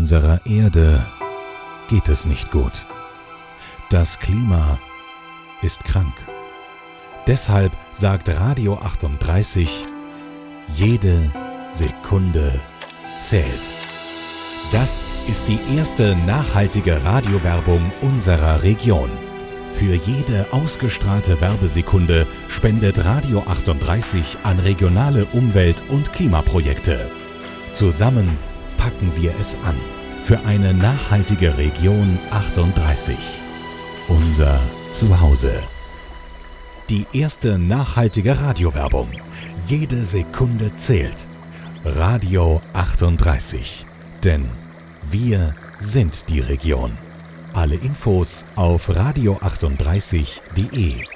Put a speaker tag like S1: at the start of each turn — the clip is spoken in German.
S1: Unserer Erde geht es nicht gut. Das Klima ist krank. Deshalb sagt Radio 38, jede Sekunde zählt. Das ist die erste nachhaltige Radiowerbung unserer Region. Für jede ausgestrahlte Werbesekunde spendet Radio 38 an regionale Umwelt- und Klimaprojekte. Zusammen packen wir es an für eine nachhaltige Region 38. Unser Zuhause. Die erste nachhaltige Radiowerbung. Jede Sekunde zählt. Radio 38. Denn wir sind die Region. Alle Infos auf radio38.de.